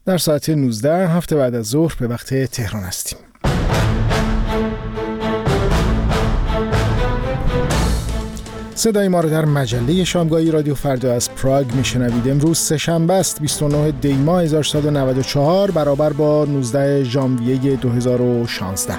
در ساعت 19 هفته بعد از ظهر به وقت تهران هستیم. صدای ما رو در مجله شامگاهی رادیو فردا از پراگ میشنوید. امروز سه‌شنبه است 29 دی ماه 1394 برابر با 19 ژانویه 2016.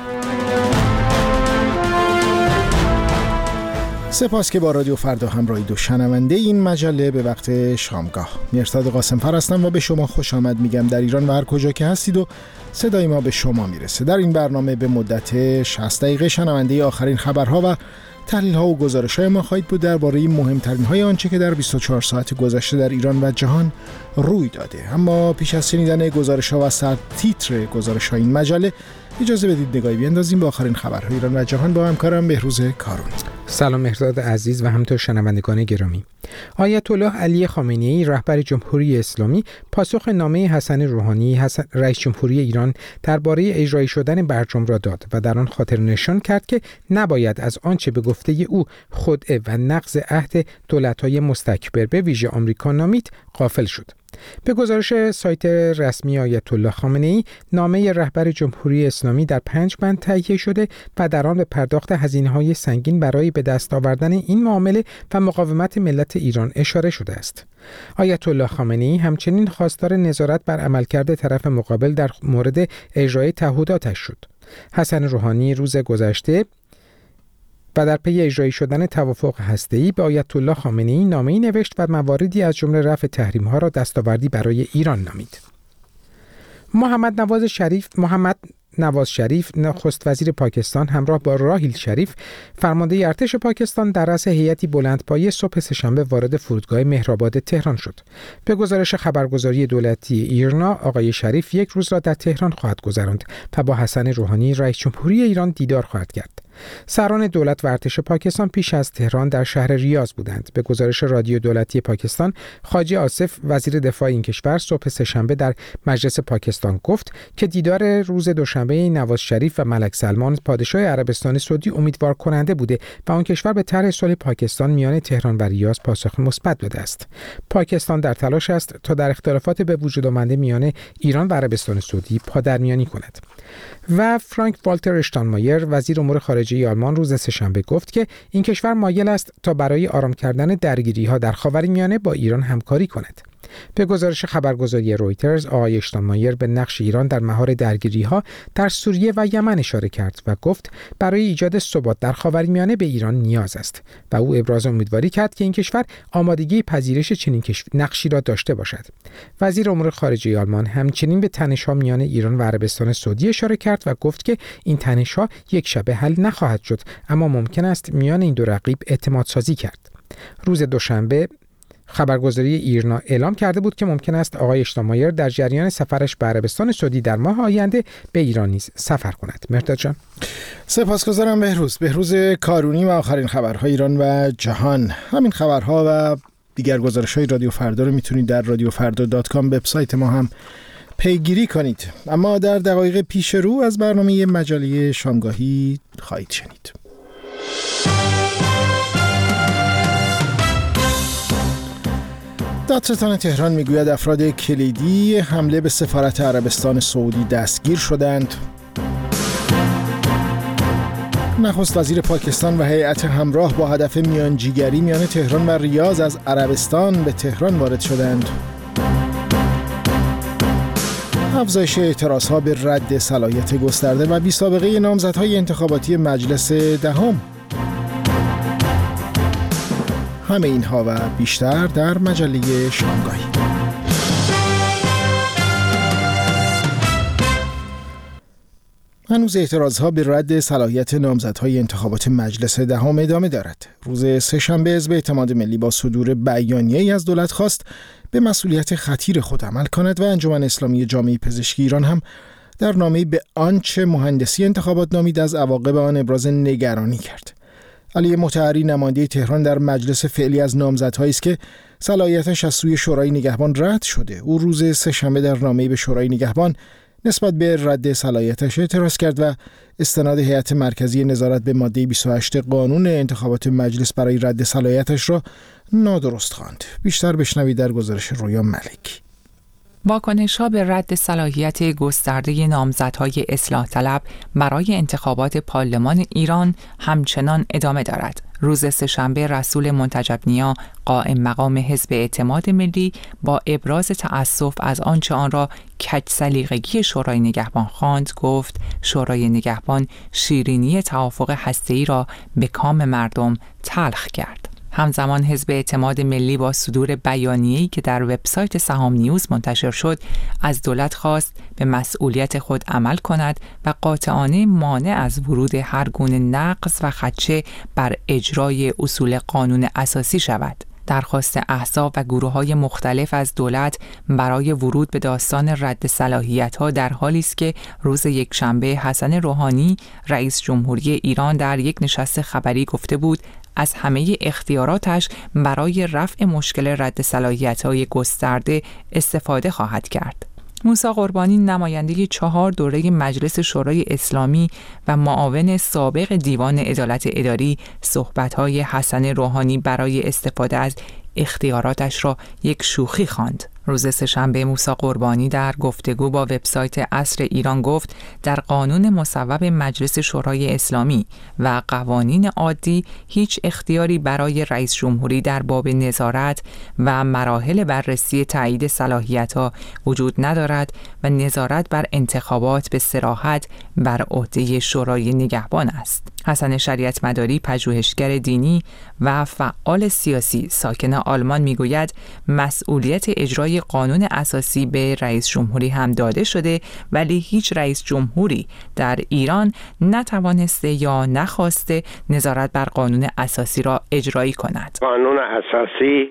سپاس که با رادیو فردا همراهید و شنونده این مجله به وقت شامگاه. مرداد قاسم‌فر هستم و به شما خوش آمد میگم در ایران و هر کجا که هستید و صدای ما به شما میرسه. در این برنامه به مدت 60 دقیقه شنونده آخرین خبرها و تحلیل‌ها و گزارش‌های ما خواهید بود درباره مهمترین‌های آنچه که در 24 ساعت گذشته در ایران و جهان روی داده. اما پیش از شنیدن گزارش‌ها و سرتیتر گزارش‌های این مجله اجازه بدید نگاهی بیندازیم به آخرین خبرهای ایران و جهان با همکارم بهروز کارونی. سلام مهرداد عزیز و همینطور شنوندگان گرامی. آیت الله علی خامنه‌ای رهبر جمهوری اسلامی پاسخ نامه حسن روحانی رئیس جمهوری ایران درباره اجرایی شدن برجام را داد و در آن خاطر نشان کرد که نباید از آنچه به گفته او خدعه و نقض عهد دولت‌های مستکبر به ویژه آمریکا نامید غافل شد. به گزارش سایت رسمی آیت الله خامنه‌ای، نامه رهبر جمهوری اسلامی در 5 بند تهیه شده و در آن به پرداخت هزینه‌های سنگین برای به دست آوردن این معامله و مقاومت ملت ایران اشاره شده است. آیت الله خامنه‌ای همچنین خواستار نظارت بر عملکرد طرف مقابل در مورد اجرای تعهداتش شد. حسن روحانی روز گذشته و در پی اجرایی شدن توافق هسته‌ای به آیت الله خامنه‌ای نامه‌ای نوشت و مواردی از جمله رفع تحریم‌ها را دستاوردی برای ایران نامید. محمد نواز شریف نخست وزیر پاکستان همراه با راحیل شریف فرمانده ارتش پاکستان در رأس هیئتی بلندپایه صبح سه‌شنبه وارد فرودگاه مهرآباد تهران شد. به گزارش خبرگزاری دولتی ایرنا، آقای شریف یک روز را در تهران خواهد گذراند و با حسن روحانی رئیس جمهوری ایران دیدار خواهد کرد. سران دولت و ارتش پاکستان پیش از تهران در شهر ریاض بودند. به گزارش رادیو دولتی پاکستان، خواجه آصف وزیر دفاع این کشور صبح سه‌شنبه در مجلس پاکستان گفت که دیدار روز دوشنبه نواز شریف و ملک سلمان پادشاه عربستان سعودی امیدوار کننده بوده و آن کشور به طرح صلح پاکستان میان تهران و ریاض پاسخ مثبت داده است. پاکستان در تلاش است تا در اختلافات به وجود آمده میان ایران و عربستان سعودی پادرمیانی کند. و فرانک والتر اشتاینمایر وزیر امور خارجه آلمان روز سه‌شنبه گفت که این کشور مایل است تا برای آرام کردن درگیری‌ها در خاورمیانه با ایران همکاری کند. به گزارش خبرگزاری رویترز، آقای اشتاینمایر به نقش ایران در مهار درگیری‌ها در سوریه و یمن اشاره کرد و گفت برای ایجاد ثبات در خاورمیانه به ایران نیاز است و او ابراز امیدواری کرد که این کشور آمادگی پذیرش چنین نقشی را داشته باشد. وزیر امور خارجه آلمان همچنین به تنش‌ها میان ایران و عربستان سعودی اشاره کرد و گفت که این تنش‌ها یک شبه حل نخواهد شد، اما ممکن است میان این دو رقیب اعتماد سازی کرد. روز دوشنبه خبرگزاری ایرنا اعلام کرده بود که ممکن است آقای اشتاینمایر در جریان سفرش به عربستان سعودی در ماه آینده به ایران نیز سفر کند. مهرداد جان، سپاسگزارم بهروز کارونی و آخرین خبرهای ایران و جهان. همین خبرها و دیگر گزارش‌های رادیو فردا رو میتونید در radiofrda.com وبسایت ما هم پیگیری کنید. اما در دقایق پیش رو از برنامه مجله شامگاهی خواهید شنید. دادستان تهران میگوید افراد کلیدی حمله به سفارت عربستان سعودی دستگیر شدند. نخست وزیر پاکستان و هیئت همراه با هدف میانجیگری میان تهران و ریاض از عربستان به تهران وارد شدند. افزایش اعتراضها به رد صلاحیت گسترده و بی‌سابقه نامزدهای انتخاباتی مجلس دهم. همه اینها و بیشتر در مجله شامگاهی. هنوز اعتراضها به رد صلاحیت نامزدهای انتخابات مجلس دهم ادامه دارد. روز سه‌شنبه حزب اعتماد ملی با صدور بیانیه‌ای از دولت خواست به مسئولیت خطیر خود عمل کند و انجمن اسلامی جامعه پزشکی ایران هم در نامه‌ای به آنچه مهندسی انتخابات نامید از عواقب آن ابراز نگرانی کرد. علی مطهری نماینده تهران در مجلس فعلی از نامزدهایی است که صلاحیتش از سوی شورای نگهبان رد شده. او روز سه‌شنبه در نامه‌ای به شورای نگهبان نسبت به رد صلاحیتش اعتراض کرد و استناد هیئت مرکزی نظارت به ماده 28 قانون انتخابات مجلس برای رد صلاحیتش را نادرست خواند. بیشتر بشنوید در گزارش رویا ملک. واکنش‌ها به رد صلاحیت گسترده نامزدهای اصلاح طلب برای انتخابات پارلمان ایران همچنان ادامه دارد. روز سه‌شنبه رسول منتجب‌نیا قائم مقام حزب اعتماد ملی با ابراز تأسف از آنچه آن را کج سلیقگی شورای نگهبان خواند، گفت شورای نگهبان شیرینی توافق هسته‌ای را به کام مردم تلخ کرد. همزمان حزب اعتماد ملی با صدور بیانیه‌ای که در وبسایت سهام نیوز منتشر شد، از دولت خواست به مسئولیت خود عمل کند و قاطعانه مانع از ورود هر گونه نقض و خدشه بر اجرای اصول قانون اساسی شود. درخواست احزاب و گروه‌های مختلف از دولت برای ورود به داستان رد صلاحیت‌ها در حالی است که روز یکشنبه حسن روحانی رئیس جمهوری ایران در یک نشست خبری گفته بود از همه اختیاراتش برای رفع مشکل رد صلاحیت‌های گسترده استفاده خواهد کرد. موسی قربانی نماینده 4 دوره مجلس شورای اسلامی و معاون سابق دیوان عدالت اداری صحبت‌های حسن روحانی برای استفاده از اختیاراتش را یک شوخی خواند. روز سه‌شنبه موسی قربانی در گفتگو با وبسایت عصر ایران گفت در قانون مصوب مجلس شورای اسلامی و قوانین عادی هیچ اختیاری برای رئیس جمهوری در باب نظارت و مراحل بررسی تایید صلاحیت‌ها وجود ندارد و نظارت بر انتخابات به صراحت بر عهده شورای نگهبان است. حسن شریعت مداری پژوهشگر دینی و فعال سیاسی ساکن آلمان میگوید مسئولیت اجرای قانون اساسی به رئیس جمهوری هم داده شده، ولی هیچ رئیس جمهوری در ایران نتوانسته یا نخواسته نظارت بر قانون اساسی را اجرایی کند. قانون اساسی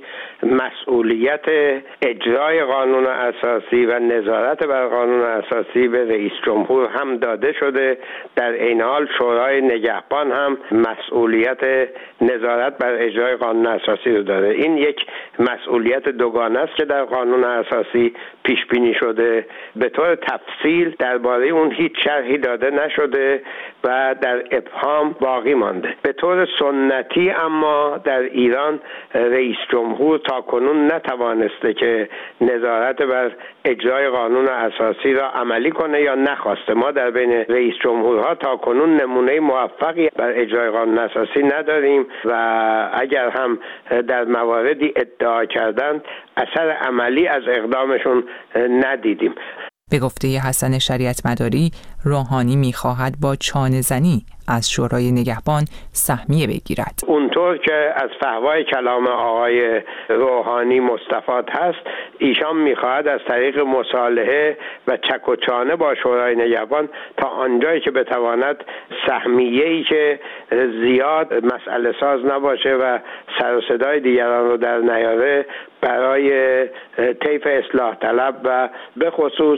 مسئولیت اجرای قانون اساسی و نظارت بر قانون اساسی به رئیس جمهور هم داده شده. در این حال شورای نگهبان هم مسئولیت نظارت بر اجرای قانون اساسی رو داره. این یک مسئولیت دوگانه است که در قانون اساسی پیش بینی شده. به طور تفصیل درباره اون هیچ شرحی داده نشده و در ابهام باقی مانده. به طور سنتی اما در ایران رئیس جمهور تاکنون نتوانسته که نظارت بر اجرای قانون اساسی را عملی کنه یا نخواسته. ما در بین رئیس جمهورها تاکنون نمونه موفقی بر اجرای قانون اساسی نداریم و اگر هم در مواردی ادعا کردند اثر عملی از اقدامشون ندیدیم. به گفته حسن شریعت مداری، روحانی می‌خواهد با چانه زنی از شورای نگهبان سهمیه بگیرد. اونطور که از فحوای کلام آقای روحانی مستفاد هست، ایشان می‌خواهد از طریق مصالحه و چک و چانه با شورای نگهبان تا آنجایی که بتواند سهمیه‌ای که زیاد مسئله ساز نباشه و سر و صدای دیگران رو در نیاره برای طیف اصلاح طلب و به خصوص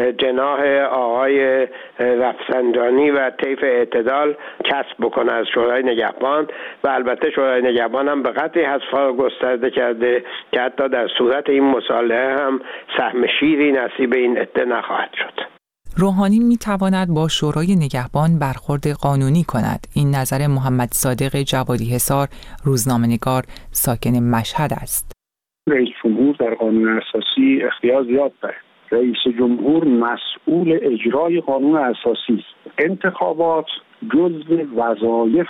جناح آقای رفسنجانی و طیف اعتدال کسب بکنه از شورای نگهبان. و البته شورای نگهبان هم به قدری حذف‌ها رو گسترده کرده که حتی در صورت این مصالحه هم سهم شیری نصیب این عده نخواهد شد. روحانی می‌تواند با شورای نگهبان برخورد قانونی کند. این نظر محمد صادق جوادی حصار، روزنامه‌نگار ساکن مشهد است. رئیس جمهور در قانون اساسی اختیار زیاد داره. رئیس جمهور مسئول اجرای قانون اساسی است. انتخابات جزء وظایف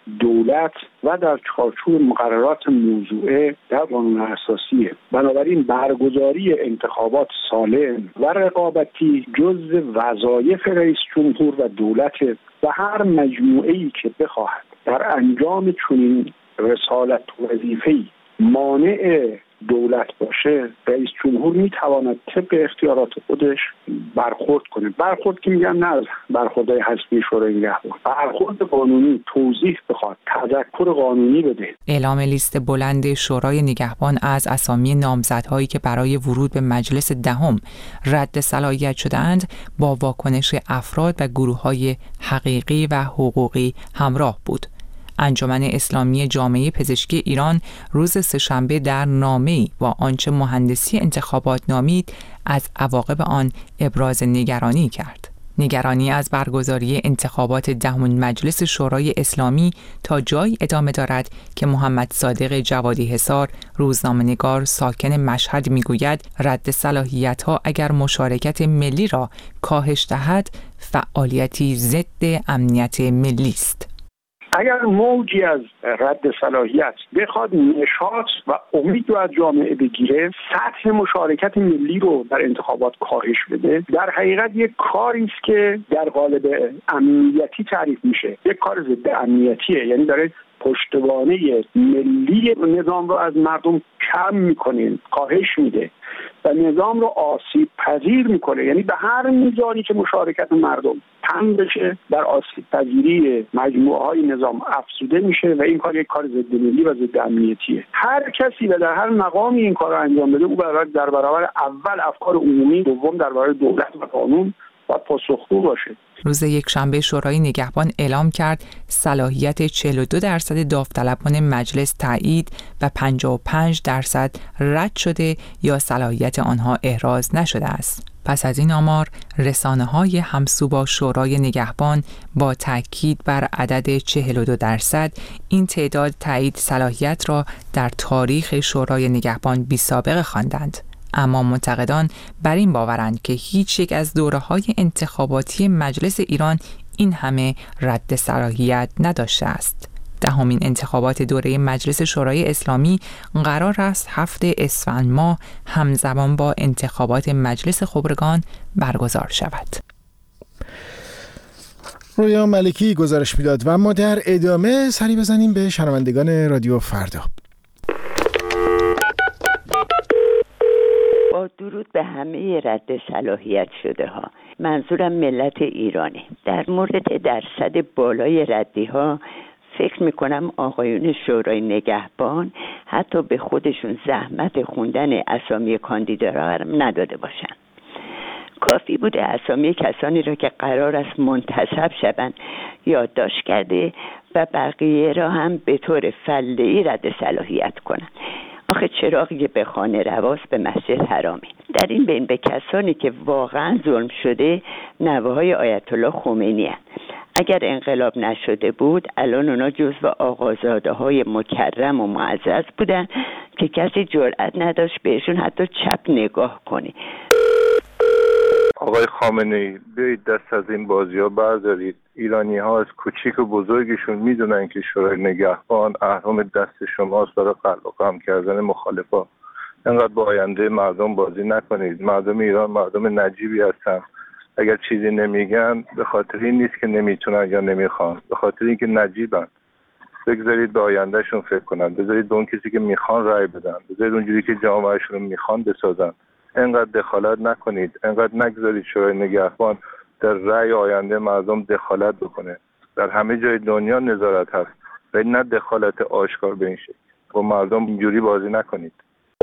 دولت و در چارچوب مقررات موضوعه در قانون اساسیه. بنابراین برگزاری انتخابات سالم و رقابتی جزء وظایف رئیس جمهور و دولت و هر مجموعه‌ای که بخواهد در انجام چنین رسالت و وظیفه‌ای مانع دولت باشه، رئیس جمهور میتواند طبق اختیارات خودش برخورد کنه. برخورد که میگن نه برخوردهای حزبی شورای نگهبان، برخورد قانونی، توضیح بخواد، تذکر قانونی بده. اعلام لیست بلند شورای نگهبان از اسامی نامزدهایی که برای ورود به مجلس دهم رد صلاحیت شده‌اند با واکنش افراد و گروه‌های حقیقی و حقوقی همراه بود. انجمن اسلامی جامعه پزشکی ایران روز سه‌شنبه در نامه‌ای با آنچه مهندسی انتخابات نامید از عواقب آن ابراز نگرانی کرد. نگرانی از برگزاری انتخابات دهمین مجلس شورای اسلامی تا جایی ادامه دارد که محمد صادق جوادی حصار، روزنامه‌نگار ساکن مشهد میگوید رد صلاحیت‌ها اگر مشارکت ملی را کاهش دهد، فعالیتی ضد امنیت ملی است. اگر موجی از رد صلاحیت بخواد نشاط و امید رو از جامعه بگیره، سطح مشارکت ملی رو در انتخابات کاهش بده، در حقیقت یک کاری است که در قالب امنیتی تعریف میشه، یک کار ضد امنیتیه، یعنی داره پشتوانه ملی نظام رو از مردم کم میکنه، کاهش میده و نظام رو آسیب پذیر میکنه. یعنی به هر میزانی که مشارکت مردم کم بشه، در آسیب پذیری مجموعه های نظام افزوده میشه و این کار یک کار ضد ملی و ضد امنیتیه. هر کسی و در هر مقامی این کار رو انجام بده، او در برابر اول افکار عمومی، دوم در برابر دولت و قانون باید پاسخگو باشه. روز یکشنبه شورای نگهبان اعلام کرد صلاحیت 42% داوطلبان مجلس تایید و 55% رد شده یا صلاحیت آنها احراز نشده است. پس از این آمار، رسانه‌های همسو با شورای نگهبان با تاکید بر عدد 42% این تعداد تایید صلاحیت را در تاریخ شورای نگهبان بی‌سابقه خواندند. اما منتقدان بر این باورند که هیچ یک از دوره‌های انتخاباتی مجلس ایران این همه رد صلاحیت نداشته است. دهمین انتخابات دوره مجلس شورای اسلامی قرار است هفته اسفند ماه همزمان با انتخابات مجلس خبرگان برگزار شود. رویا ملکی گزارش میداد و ما در ادامه سری بزنیم به شنوندگان رادیو فردا. با درود به همه رد صلاحیت شده ها، منظورم ملت ایرانی. در مورد درصد بالای ردی ها فکر میکنم آقایون شورای نگهبان حتی به خودشون زحمت خوندن اسامی کاندیداها نداده باشن. کافی بوده اسامی کسانی را که قرار است منتصب شوند یادداشت کرده و بقیه را هم به طور فله‌ای رد صلاحیت کنند. آخه چراغی به خانه رواست به مسجد حرامی. در این بین به کسانی که واقعا ظلم شده نوه‌های آیت الله خمینی هستند. اگر انقلاب نشده بود الان اونا جزو آقازاده‌های مکرم و معزز بودن که کسی جرئت نداشت بهشون حتی چپ نگاه کنه. آقای خامنه‌ای بیایید دست از این بازی‌ها بردارید. ایرانی‌ها از کوچیک و بزرگشون میدونن که شورای نگهبان اهرم دست شماست برای قلقم کردن مخالفا. انقدر با آینده مردم بازی نکنید. مردم ایران مردم نجیبی هستن. اگر چیزی نمیگن به خاطر این نیست که نمیتونن یا نمیخوان، به خاطر اینکه نجیبن. بگذارید به آیندهشون فکر کنن، بذارید به اون کسی که میخوان رأی بدن، بذارید اونجوری که جامعهشون رو میخوان بسازن. انقدر دخالت نکنید، انقدر نگذارید شورای نگهبان در رأی آینده مردم دخالت بکنه. در همه جای دنیا نظارت هست ولی نه دخالت آشکار به این شکل. با مردم اینجوری بازی نکنید.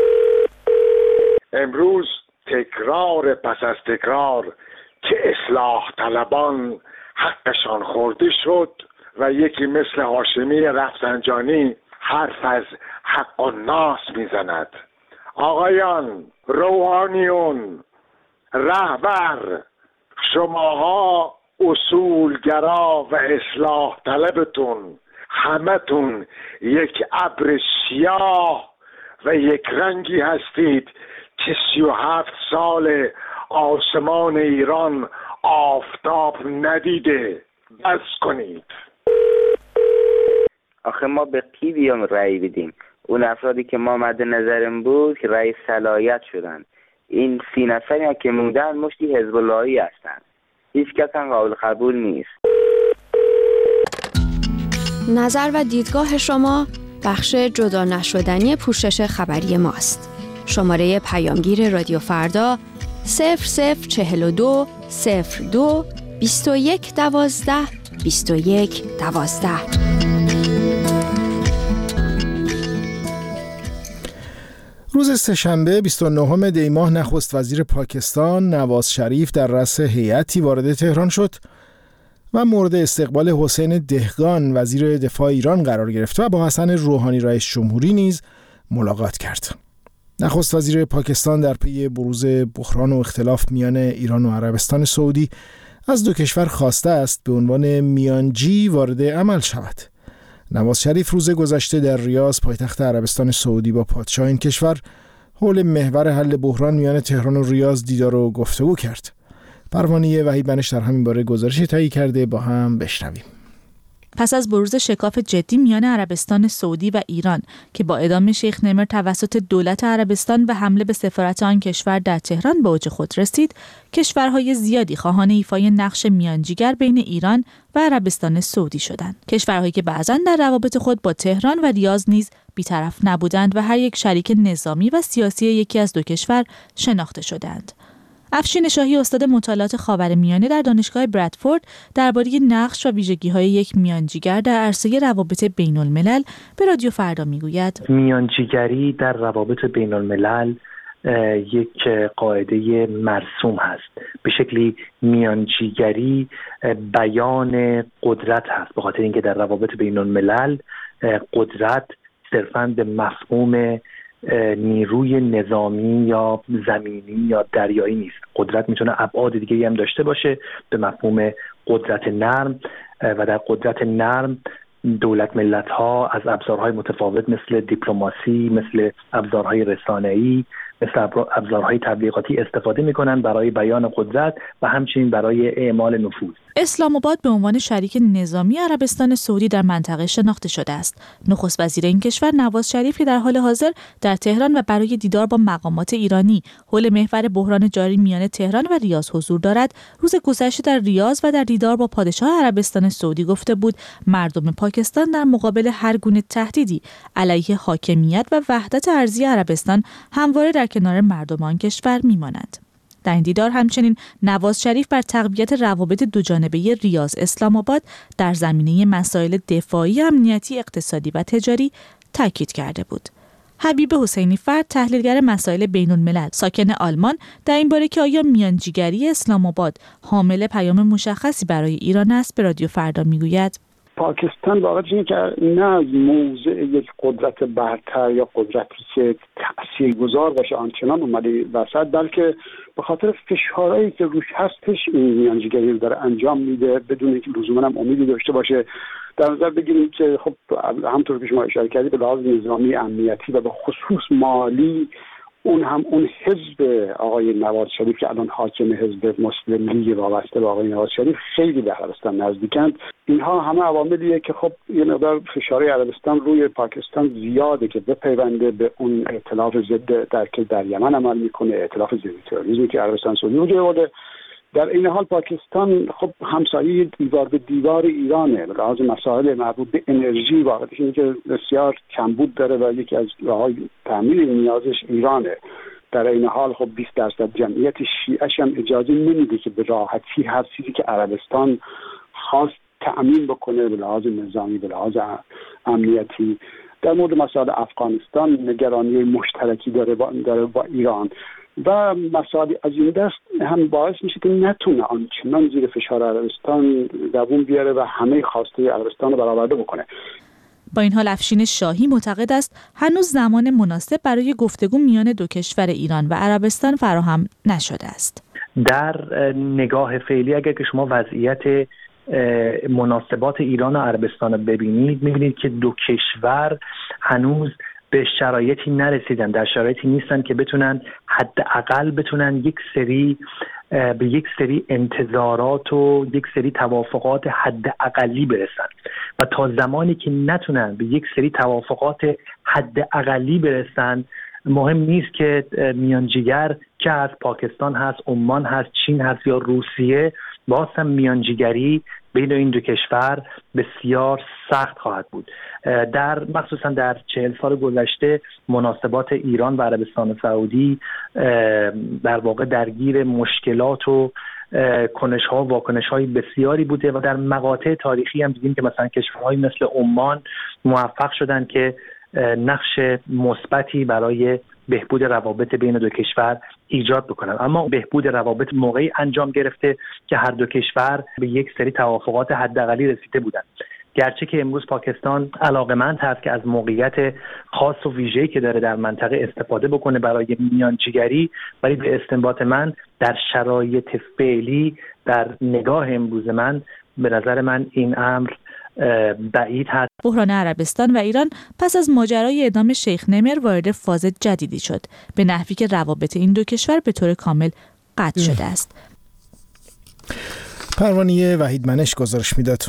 امروز تکرار پس از تکرار که اصلاح طلبان حقشان خورده شد و یکی مثل هاشمی رفسنجانی حرف از حق الناس میزند. آقایان روحانیون، رهبر، شماها اصولگرا و اصلاح طلبتون همتون یک ابر سیاه و یک رنگی هستید که 37 سال آسمان ایران آفتاب ندیده. بس کنید. آخه ما به کی بیام رأی بدیم؟ اون افرادی که ما مد نظرم بود که رئیس صلاحیت شدن، این 30 نفری که موندن مشتی حزب اللهی هستن، هیچ کس هم قابل قبول نیست. نظر و دیدگاه شما بخش جدا نشدنی پوشش خبری ماست. شماره پیامگیر رادیو فردا 0042 02 21 12 21 12. روز سه‌شنبه 29 دی ماه نخست وزیر پاکستان نواز شریف در رأس هیئتی وارد تهران شد و مورد استقبال حسین دهقان وزیر دفاع ایران قرار گرفت و با حسن روحانی رئیس جمهوری نیز ملاقات کرد. نخست وزیر پاکستان در پی بروز بحران و اختلاف میان ایران و عربستان سعودی از دو کشور خواسته است به عنوان میانجی وارد عمل شود. نواز شریف روز گذشته در ریاض پایتخت عربستان سعودی با پادشاه این کشور حول محور حل بحران میان تهران و ریاض دیدار و گفتگو کرد. پروانه وحید بنش در همین باره گزارشی تهیه کرده، با هم بشنویم. پس از بروز شکاف جدی میان عربستان سعودی و ایران که با اعدام شیخ نمر توسط دولت عربستان و حمله به سفارت آن کشور در تهران به اوج خود رسید، کشورهای زیادی خواهان ایفای نقش میانجیگر بین ایران و عربستان سعودی شدند. کشورهایی که بعضاً در روابط خود با تهران و ریاض نیز بی‌طرف نبودند و هر یک شریک نظامی و سیاسی یکی از دو کشور شناخته شدند. افشین شاهی، استاد مطالعات خاورمیانه در دانشگاه برادفورد، درباره نقش و ویژگی‌های یک میانجیگر در عرصه روابط بین‌الملل به رادیو فردا میگوید: میانجیگری در روابط بین‌الملل یک قاعده مرسوم هست. به شکلی میانجیگری بیان قدرت هست، به خاطر اینکه در روابط بین‌الملل قدرت صرفاً به مفهوم نیروی نظامی یا زمینی یا دریایی نیست. قدرت میتونه ابعاد دیگه‌ای هم داشته باشه به مفهوم قدرت نرم، و در قدرت نرم دولت ملت ها از ابزارهای متفاوت مثل دیپلماسی، مثل ابزارهای رسانه‌ای، مثل ابزارهای تبلیغاتی استفاده میکنن برای بیان قدرت و همچنین برای اعمال نفوذ. اسلام آباد به عنوان شریک نظامی عربستان سعودی در منطقه شناخته شده است. نخست وزیر این کشور نواز شریف که در حال حاضر در تهران و برای دیدار با مقامات ایرانی حول محور بحران جاری میان تهران و ریاض حضور دارد، روز گذشته در ریاض و در دیدار با پادشاه عربستان سعودی گفته بود مردم پاکستان در مقابل هر گونه تهدیدی علیه حاکمیت و وحدت ارضی عربستان همواره در کنار مردم آن کشور میمانند. در این دیدار همچنین نواز شریف بر تقویت روابط دوجانبه ریاض اسلام آباد در زمینه مسائل دفاعی، امنیتی، اقتصادی و تجاری تاکید کرده بود. حبیب حسینی فرد، تحلیلگر مسائل بین‌الملل ساکن آلمان، در این باره که آیا میانجیگری اسلام آباد حامل پیام مشخصی برای ایران است به رادیو فردا میگوید: پاکستان واقعا اینه که نه از موضع یک قدرت برتر یا قدرتی که تاثیرگذار باشه آنچنان اومده وسط، بلکه به خاطر فشارهایی که روش هستش این میانجیگری رو داره انجام میده بدون اینکه لزوما هم امیدی داشته باشه. در نظر بگیریم که خب همونطور که شما اشاره کردید به لحاظ نظامی، امنیتی و به خصوص مالی، اون حزب آقای نواز شریف که الان حاکم حزب مسلم لیگ وابسته به آقای نواز شریف خیلی به عربستان نزدیکند. اینها همه عواملیه که خب یه مقدار فشار عربستان روی پاکستان زیاده که بپیونده به اون ائتلاف ضد در یمن عمل میکنه، ائتلاف ضد تروریسمی که عربستان سعودی وجود داره. در این حال پاکستان خب همسایه دیوار به دیوار ایرانه به لحاظ مسائل مربوط به انرژی، واقعا اینکه بسیار کمبود داره و یکی از راههای تامین نیازش ایرانه. در این حال خب 20% جمعیت شیعه‌ش هم اجازه نمیده که به راحتی هر چیزی که عربستان خواست تأمین بکنه به لحاظ نظامی، به لحاظ امنیتی. در مورد مسائل افغانستان نگرانی مشترکی داره با ایران و مسائل از این دست هم باعث میشه که نتونه آنچنان زیر فشار عربستان دووم بیاره و همه خواسته عربستان رو برآورده بکنه. با این حال افشین شاهی معتقد است هنوز زمان مناسب برای گفتگو میان دو کشور ایران و عربستان فراهم نشده است. در نگاه فعلی اگر که شما وضعیت مناسبات ایران و عربستان رو ببینید، میبینید که دو کشور هنوز به شرایطی نرسیدن، در شرایطی نیستن که بتونن حداقل به یک سری انتظارات و یک سری توافقات حداقلی برسن و تا زمانی که نتونن به یک سری توافقات حداقلی برسن، مهم نیست که میانجیگر که از پاکستان هست، عمان هست، چین هست یا روسیه، باز هم میانجیگری بین این دو کشور بسیار سخت خواهد بود. مخصوصا در 40 سال گذشته مناسبات ایران و عربستان سعودی در واقع درگیر مشکلات و کنش‌ها و واکنش‌های بسیاری بوده و در مقاطع تاریخی هم دیدیم که مثلا کشورهایی مثل عمان موفق شدن که نقش مثبتی برای بهبود روابط بین دو کشور ایجاد بکنن، اما بهبود روابط موقعی انجام گرفته که هر دو کشور به یک سری توافقات حداقلی رسیده بودند. گرچه که امروز پاکستان علاقه‌مند هست که از موقعیت خاص و ویژه‌ای که داره در منطقه استفاده بکنه برای میانجیگری، ولی به استنباط من در شرایط فعلی در نگاه امروز من به نظر من این امر بعید هست. بحران عربستان و ایران پس از ماجرای اعدام شیخ نمر وارد فاز جدیدی شد، به نحوی که روابط این دو کشور به طور کامل قطع شده است. پروانه وحیدمنش گزارش میداد.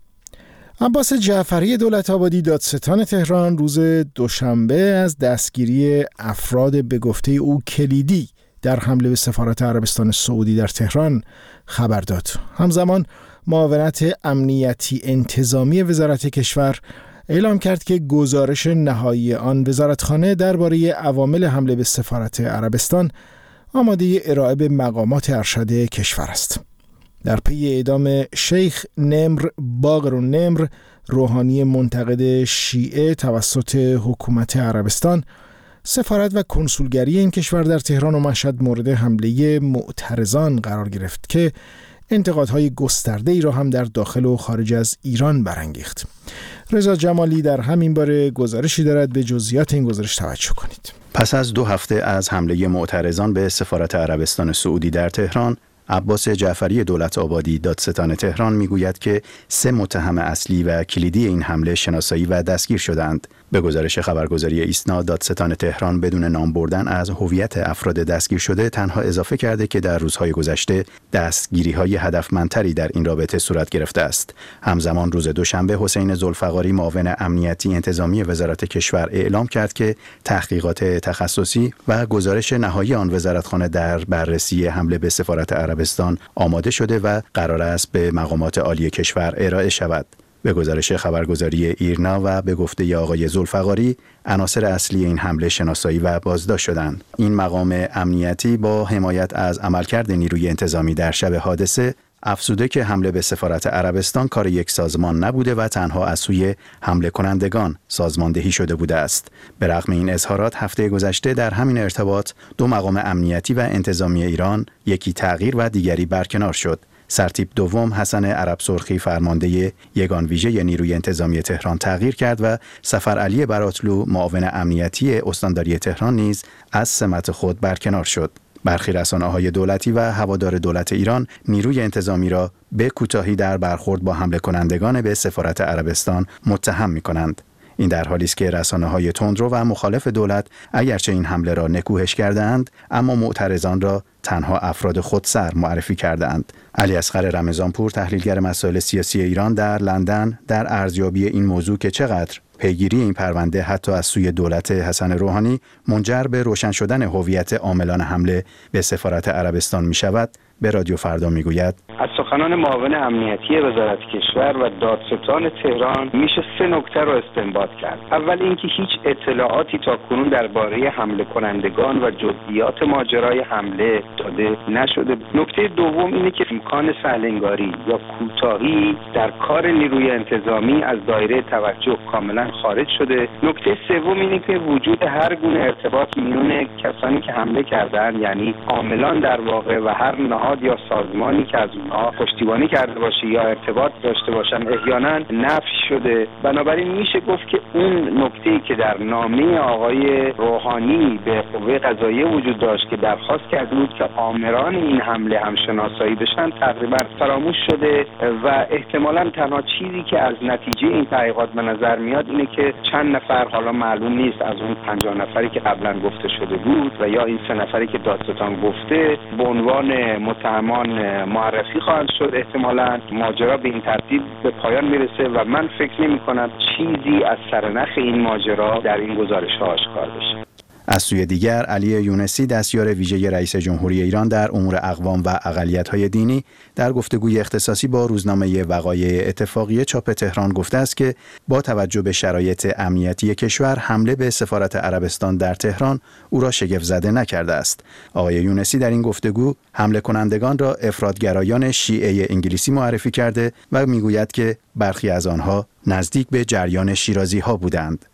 عباس جعفری دولت‌آبادی دادستان تهران روز دوشنبه از دستگیری افراد به گفته او کلیدی در حمله به سفارت عربستان سعودی در تهران خبر داد. همزمان معاونت امنیتی انتظامی وزارت کشور اعلام کرد که گزارش نهایی آن وزارتخانه درباره عوامل حمله به سفارت عربستان آماده ارائه به مقامات ارشد کشور است. در پی اعدام شیخ نمر باقرالنمر، روحانی منتقد شیعه توسط حکومت عربستان، سفارت و کنسولگری این کشور در تهران و مشهد مورد حمله معترضان قرار گرفت که انتقادهای گسترده ای را هم در داخل و خارج از ایران برانگیخت. رضا جمالی در همین باره گزارشی دارد، به جزئیات این گزارش توجه کنید. پس از 2 هفته از حمله معترضان به سفارت عربستان سعودی در تهران، عباس جعفری دولت‌آبادی دادستان تهران میگوید که 3 متهم اصلی و کلیدی این حمله شناسایی و دستگیر شدند. به گزارش خبرگزاری ایسنا، دادستان تهران بدون نام بردن از هویت افراد دستگیر شده تنها اضافه کرده که در روزهای گذشته دستگیری‌های هدفمندتری در این رابطه صورت گرفته است. همزمان روز دوشنبه حسین ذوالفقاری معاون امنیتی انتظامی وزارت کشور اعلام کرد که تحقیقات تخصصی و گزارش نهایی آن وزارتخانه در بررسی حمله به سفارت عربستان آماده شده و قرار است به مقامات عالی کشور ارائه شود. به گزارش خبرگزاری ایرنا و به گفته آقای ذوالفقاری، عناصر اصلی این حمله شناسایی و بازداشت شدند. این مقام امنیتی با حمایت از عملکرد نیروی انتظامی در شب حادثه افزوده که حمله به سفارت عربستان کار یک سازمان نبوده و تنها از سوی حمله کنندگان سازماندهی شده بوده است. به رغم این اظهارات، هفته گذشته در همین ارتباط 2 مقام امنیتی و انتظامی ایران، یکی تغییر و دیگری برکنار شد. سرتیپ دوم حسن عرب سرخی فرمانده یگان ویژه نیروی انتظامی تهران تغییر کرد و سفرعلی براتلو معاون امنیتی استانداری تهران نیز از سمت خود برکنار شد. برخی رسانه‌های دولتی و هوادار دولت ایران نیروی انتظامی را به کوتاهی در برخورد با حمله کنندگان به سفارت عربستان متهم می‌کنند. این در حالی است که رسانه‌های تندرو و مخالف دولت اگرچه این حمله را نکوهش کرده‌اند، اما معترضان را تنها افراد خودسر معرفی کرده‌اند. علی اصغر رمضانپور، تحلیلگر مسائل سیاسی ایران در لندن، در ارزیابی این موضوع که چقدر پیگیری این پرونده حتی از سوی دولت حسن روحانی منجر به روشن شدن هویت عاملان حمله به سفارت عربستان می شود، به رادیو فردا میگوید از سخنان معاون امنیتی وزارت کشور و دادستان تهران میشه 3 نکته رو استنباط کرد. اول اینکه هیچ اطلاعاتی تاکنون درباره حمله کنندگان و جزئیات ماجرای حمله داده نشده. نکته دوم اینه که امکان سهلنگاری یا کوتاهی در کار نیروی انتظامی از دایره توجه کاملا خارج شده. نکته سوم اینه که وجود هر گونه ارتباط میون کسانی که حمله کردن، یعنی عاملان در واقع، و هر نهاد یا سازمانی که از اونها پشتیبانی کرده باشه یا ارتباط داشته باشن احیانا نفی شده. بنابراین میشه گفت که اون نکته‌ای که در نامه آقای روحانی به قوه قضاییه وجود داشت که درخواست کرده بود که آمران این حمله هم شناسایی بشن تقریبا فراموش شده و احتمالاً تنها چیزی که از نتیجه این تحقیقات به نظر میاد اینه که چند نفر، حالا معلوم نیست، از اون 50 نفری که قبلا گفته شده بود و یا این 3 نفری که دادستان گفته به عنوان متهمان معرفی خواهند شد. احتمالاً ماجرا به این ترتیب به پایان میرسه و من فکر نمی‌کنم چیزی از سرنخ این ماجرا در این گزارش‌ها آشکار بشه. از سوی دیگر، علی یونسی، دستیار ویژه رئیس جمهوری ایران در امور اقوام و اقلیت‌های دینی، در گفتگوی اختصاصی با روزنامه وقایع اتفاقیه چاپ تهران گفته است که با توجه به شرایط امنیتی کشور، حمله به سفارت عربستان در تهران او را شگفت زده نکرده است. آقای یونسی در این گفتگو حمله کنندگان را افراطگرایان شیعه انگلیسی معرفی کرده و میگوید که برخی از آنها نزدیک به جریان شیرازی‌ها بودند.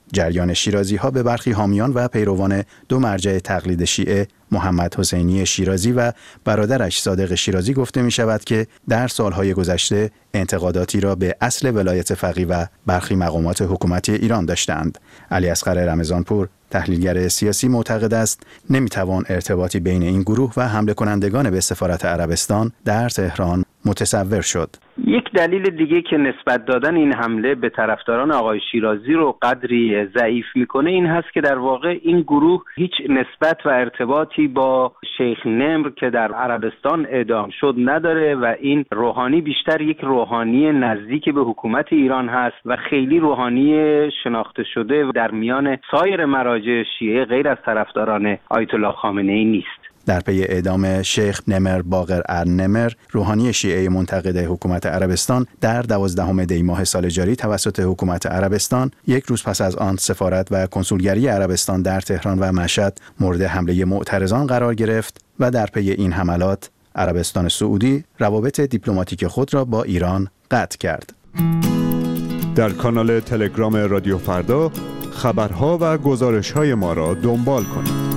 جریان شیرازی ها به برخی حامیان و پیروان دو مرجع تقلید شیعه، محمد حسینی شیرازی و برادرش صادق شیرازی گفته می شود که در سالهای گذشته انتقاداتی را به اصل ولایت فقیه و برخی مقامات حکومتی ایران داشتند. علی اصغر رمضانپور، تحلیلگر سیاسی، معتقد است نمیتوان ارتباطی بین این گروه و حمله کنندگان به سفارت عربستان در تهران متصور شد. یک دلیل دیگه که نسبت دادن این حمله به طرفداران آقای شیرازی رو قدری ضعیف میکنه این هست که در واقع این گروه هیچ نسبت و ارتباطی با شیخ نمر که در عربستان اعدام شد نداره و این روحانی بیشتر یک روحانی نزدیک به حکومت ایران هست و خیلی روحانی شناخته شده در میان سایر مراجع شیعه غیر از طرفداران آیت الله خامنه‌ای نیست. در پی اعدام شیخ نمر باقر النمر، روحانی شیعه منتقد حکومت عربستان، در 12 دی ماه سال جاری توسط حکومت عربستان، یک روز پس از آن سفارت و کنسولگری عربستان در تهران و مشهد مورد حمله معترضان قرار گرفت و در پی این حملات عربستان سعودی روابط دیپلماتیک خود را با ایران قطع کرد. در کانال تلگرام رادیو فردا خبرها و گزارش‌های ما را دنبال کنید.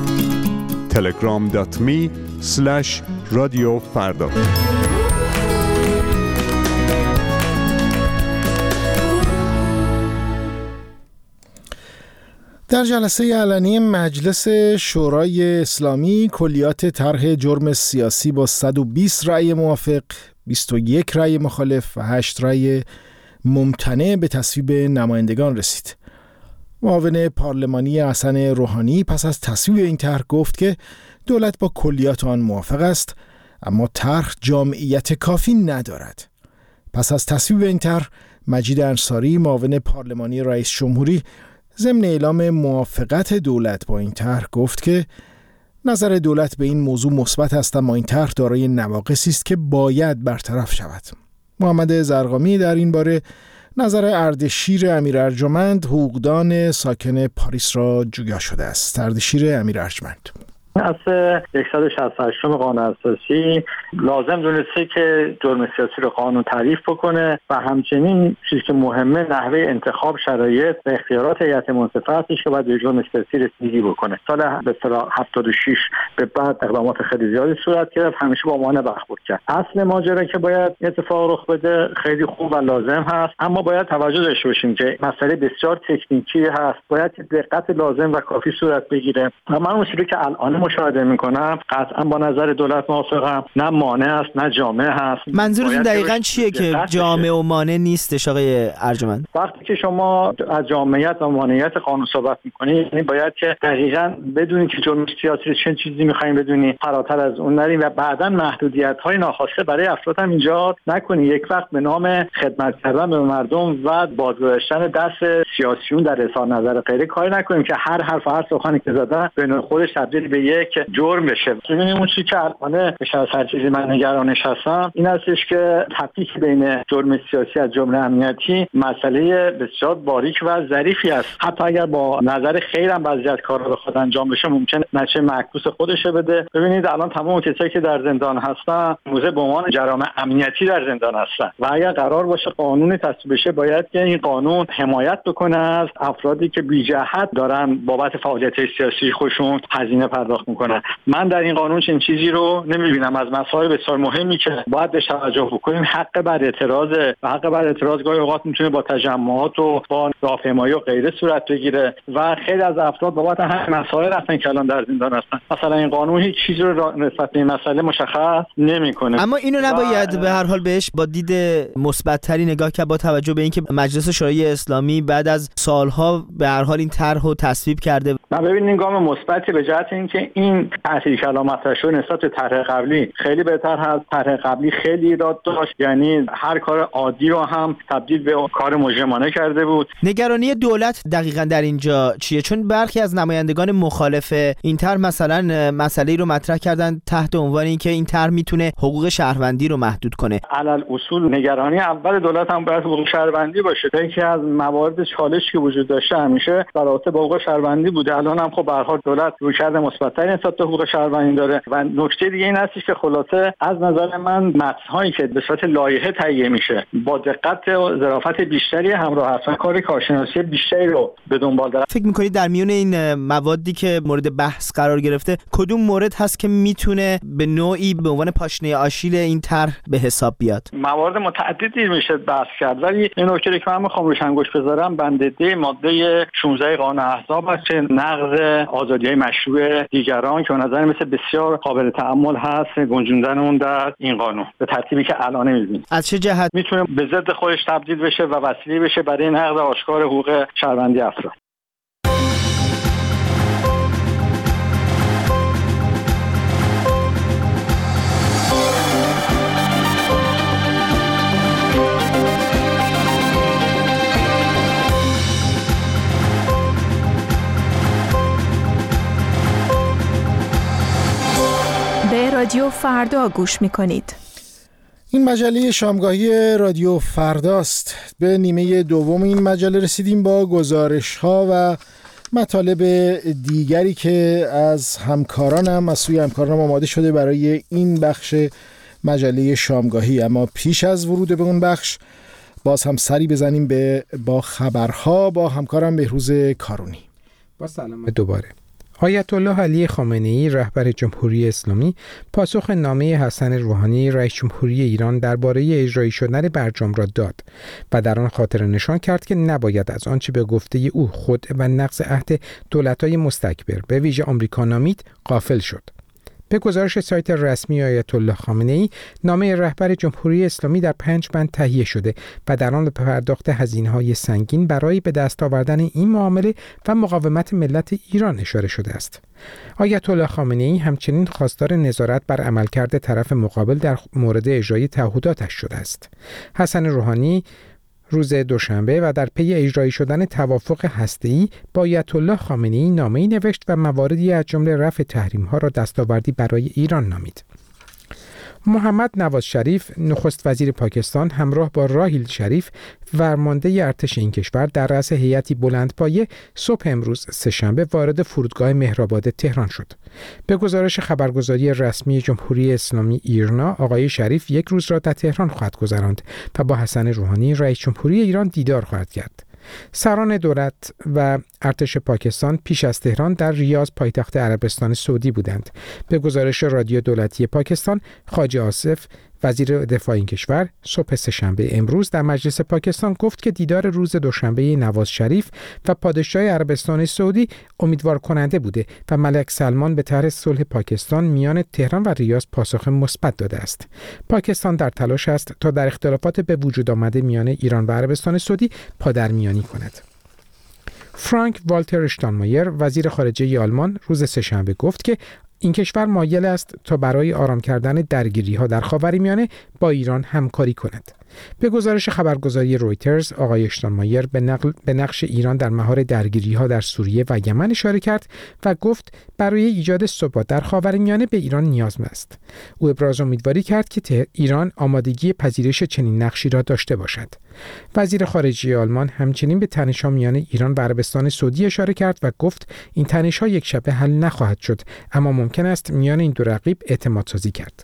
telegram.me/رادیو فردا. در جلسه علنی مجلس شورای اسلامی، کلیات طرح جرم سیاسی با 120 رأی موافق، 21 رأی مخالف و 8 رأی ممتنع به تصویب نمایندگان رسید. معاون پارلمانی حسن روحانی پس از تصویب این طرح گفت که دولت با کلیات آن موافق است، اما طرح جامعیت کافی ندارد. پس از تصویب این طرح، مجید انصاری، معاون پارلمانی رئیس جمهوری، ضمن اعلام موافقت دولت با این طرح گفت که نظر دولت به این موضوع مثبت است، اما این طرح دارای نواقصی است که باید برطرف شود. محمد زرقامی در این باره نظر اردشیر امیر ارجمند، حقوقدان ساکن پاریس، را جویا شده است. اردشیر امیر ارجمند: اصل 168 قانون اساسی لازم دونسته که جرم سیاسی رو قانون تعریف بکنه و همچنین چیزی که مهمه نحوه انتخاب، شرایط و اختیارات هیئت منصفه هستش که باید به جرم سیاسی رسیدگی بکنه. سال به اصطلاح 76 به بعد اقدامات خیلی زیادی صورت گرفت، همیشه با عنوان بخبود کرد. اصل ماجرا که باید اتفاق رخ بده خیلی خوب و لازم هست، اما باید توجه داشته باشیم که مسئله بسیار تکنیکی هست، باید دقت لازم و کافی صورت بگیره و من اون چیزی که الان مشاهده میکنم قطعا با نظر دولت موافقم، نه مانع است نه جامع هست. منظورتون دقیقاً چیه که جامع و مانع نیستش آقای ارجمند؟ وقتی که شما از جامعیت و مانعیت قانون صحبت میکنید، یعنی باید که دقیقاً بدونید که جرم سیاسی چه چیزی میخواین بدونید، فراتر از اون نریم و بعداً محدودیت‌های ناخواسته برای افراد هم ایجاد نکنید. یک وقت به نام خدمت کردن به مردم و بازگذاشتن دست سیاسیون در اظهار نظر غیره کاری نکنیم که هر حرف و هر سخنی که زدن به خودش تبدیل به یک جرم بشه. ببینیم اون چیزی که الان به شرط هر چیزی من نگرانش هستم این هستش که تفکیک بین جرم سیاسی از جرم امنیتی مسئله بسیار باریک و ظریفی است. حتی اگر با نظر خیر هم بعضی از کارها بخواد انجام بشه ممکنه نتیجه معکوس خودش بده. ببینید الان تمام کسایی که در زندان هستن موزه به عنوان جرائم امنیتی در زندان هستن و اگر قرار باشه قانون تصویب بشه باید که این قانون حمایت بکنه از افرادی که بی جهت دارن بابت فعالیت سیاسی خودشون هزینه پرداخت میکنن. من در این قانون چنین چیزی رو نمیبینم. از مسائل بسیار مهمی که باید بهش توجه بکنیم حق بر اعتراض و حق بر اعتراض گاهی اوقات میتونه با تجمعات و با راهپیمایی و غیره صورت بگیره و خیلی از افراد بابت همین مسائل رفتن که الان در زندان هستن. مثلا این قانون هیچ چیزی رو نسبت به این مسئله مشخص نمیکنه. اما اینو نباید به هر حال بهش با دید مثبت‌تری نگاه کرد با توجه به اینکه مجلس شورای اسلامی بعد از سالها به هر حال این طرح رو تصویب کرده. من ببینید گام مثبتی به جهت اینکه این تحصیل کلام مطرح شده نسبت به طرح قبلی خیلی بهتر هست. طرح قبلی خیلی ایراد داشت، یعنی هر کار عادی رو هم تبدیل به کار مجرمانه کرده بود. نگرانی دولت دقیقاً در اینجا چیه؟ چون برخی از نمایندگان مخالف این طرح مثلا مسئله‌ای رو مطرح کردن تحت عنوان اینکه این طرح میتونه حقوق شهروندی رو محدود کنه. علل اصول نگرانی اول دولت هم باید حقوق شهروندی باشه. یکی از موارد چالشی که وجود داشته همیشه در رابطه با حقوق شهروندی بوده. الان هم خب به هر حال دولت رویکرد مثبت بالاتری نسبت به حقوق شهروندی داره. و نکته دیگه این هستش که خلاصه از نظر من متن‌هایی که به صورت لایحه تهیه میشه با دقت و ظرافت بیشتری همراه هستن، کار کارشناسی بیشتری رو به دنبال دارن. فکر می‌کنید در میون این موادی که مورد بحث قرار گرفته کدوم مورد هست که میتونه به نوعی به عنوان پاشنه آشیل این طرح به حساب بیاد؟ موارد متعددی میشه بحث کرد، ولی این نکته که من می‌خوام روش انگشت بذارم بند د ماده 16 قانون احزاب است که نقض آزادی‌های مشروع دیگران که به نظر مثل بسیار قابل تأمل هست گنجوندن اون در این قانون به ترتیبی که الان می‌بینید. از چه جهت میتونه به ضد خودش تبدیل بشه و وسیله بشه برای نقض آشکار حقوق شهروندی افراد؟ به رادیو فردا گوش می‌کنید. این مجله شامگاهی رادیو فرداست. به نیمه دوم این مجله رسیدیم با گزارش‌ها و مطالب دیگری که از سوی همکارانم آماده شده برای این بخش مجله شامگاهی. اما پیش از ورود به اون بخش باز هم سری بزنیم با خبرها با همکارم بهروز کارونی. با سلام دوباره. آیت الله علی خامنه‌ای رهبر جمهوری اسلامی پاسخ نامه حسن روحانی رئیس جمهوری ایران درباره اجرایی شدن برجام را داد و در آن خاطر نشان کرد که نباید از آنچه به گفته او خود و نقض عهد دولت‌های مستکبر به ویژه آمریکا نامید غافل شد. به گزارش سایت رسمی آیت الله خامنه‌ای، نامه رهبر جمهوری اسلامی در 5 بند تهیه شده و در آن به پرداخت هزینه‌های سنگین برای به دست آوردن این معامله و مقاومت ملت ایران اشاره شده است. آیت الله خامنه‌ای همچنین خواستار نظارت بر عملکرد طرف مقابل در مورد اجرای تعهداتش شده است. حسن روحانی روز دوشنبه و در پی اجرایی شدن توافق هسته‌ای با آیت الله خامنه‌ای نامه‌ای نوشت و مواردی از جمله رفع تحریم‌ها را دستاوردی برای ایران نامید. محمد نواز شریف نخست وزیر پاکستان همراه با راحیل شریف فرمانده ارتش این کشور در رأس هیئتی بلندپایه صبح امروز سه‌شنبه وارد فرودگاه مهرآباد تهران شد. به گزارش خبرگزاری رسمی جمهوری اسلامی ایرنا، آقای شریف یک روز را در تهران خواهد گذراند و با حسن روحانی رئیس جمهوری ایران دیدار خواهد کرد. سران دولت و ارتش پاکستان پیش از تهران در ریاض پایتخت عربستان سعودی بودند. به گزارش رادیو دولتی پاکستان، خواجه آصف وزیر دفاع این کشور صبح سه‌شنبه امروز در مجلس پاکستان گفت که دیدار روز دوشنبه نواز شریف و پادشاه عربستان سعودی امیدوار کننده بوده و ملک سلمان به طرح صلح پاکستان میان تهران و ریاض پاسخ مثبت داده است. پاکستان در تلاش است تا در اختلافات به وجود آمده میان ایران و عربستان سعودی پادرمیانی کند. فرانک والتر اشتاینمایر وزیر خارجه آلمان روز سه‌شنبه گفت که این کشور مایل است تا برای آرام کردن درگیری‌ها در خاورمیانه با ایران همکاری کند. به گزارش خبرگزاری رویترز، آقای اشتاینمایر به نقش ایران در مهار درگیری‌ها در سوریه و یمن اشاره کرد و گفت برای ایجاد ثبات در خاورمیانه به ایران نیاز است. او ابراز امیدواری کرد که ایران آمادگی پذیرش چنین نقشی را داشته باشد. وزیر خارجه آلمان همچنین به تنش‌ها میان ایران و عربستان سعودی اشاره کرد و گفت این تنش‌ها یک شبه حل نخواهد شد، اما ممکن است میان این دو رقیب اعتماد سازی کرد.